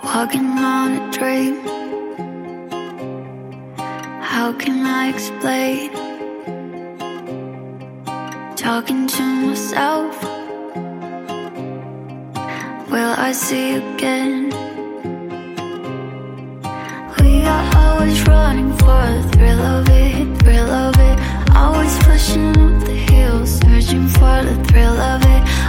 Walking on a dream. How can I explain? Talking to myself. Will I see you again? We are always running for the thrill of it, thrill of it. Always pushing up the hill, searching for the thrill of it.